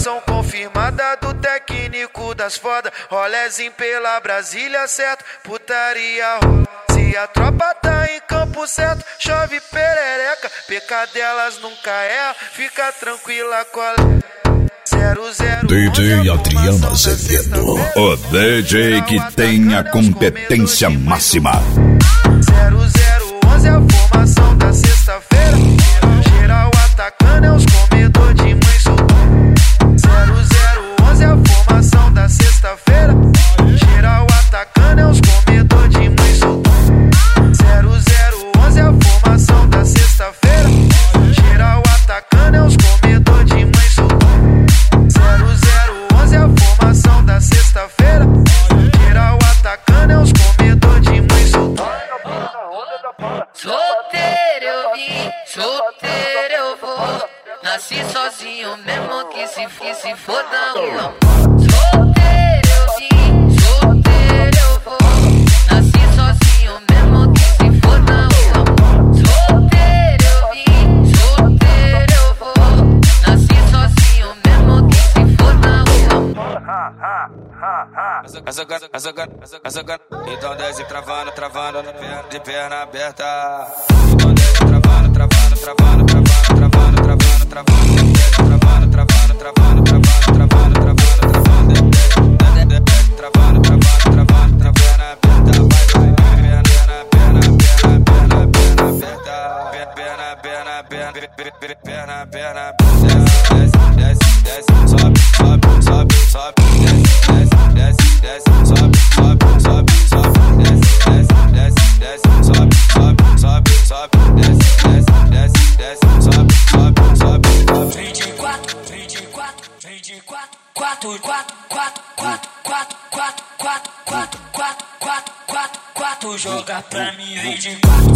Informação confirmada do técnico das foda. Rolezinho pela Brasília, certo? Putaria rola. Se a tropa tá em campo certo, chove perereca. Pecadelas nunca erra, fica tranquila, colega. 00 DJ Adriano Azevedo, o DJ que tem a competência máxima. 0011 é a formação da sexta-feira. Geral atacando é os comedor de mãe solteira. 0011 é a formação da sexta-feira. Geral atacando é os comedor de mãe solteira. 0011 é a formação da sexta-feira. Geral atacando é os comedor de mãe solteira. 0011 é a formação da sexta-feira. Geral atacando é os comedor de mãe solteira. Solteiro eu vim, solteiro eu vou. Nasci sozinho mesmo que se foda o amor. Solteiro eu vim, solteiro eu vou. Nasci sozinho mesmo que se foda o amor. Solteiro eu vim, solteiro eu vou. Nasci sozinho mesmo que se foda o amor. Então desce travando, de perna aberta. Então desce travando, perna, desce, sobe, desce, sobe, quatro, joga pra mim, vem de quatro,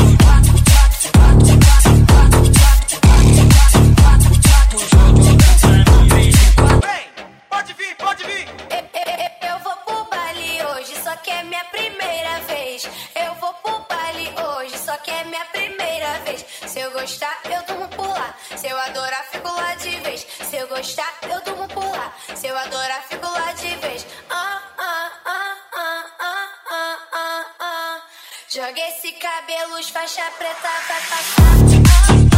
joga pra mim, vem de quatro. Pode vir. Eu vou pro baile hoje, só que é minha primeira vez. Eu vou pro baile hoje, só que é minha primeira vez. Se eu gostar, eu durmo por lá. Se eu adorar, fico lá de vez. Se eu gostar, eu durmo por lá. Se eu adorar, fico lá de vez. Joga esse cabelo, faixa preta, vai passar.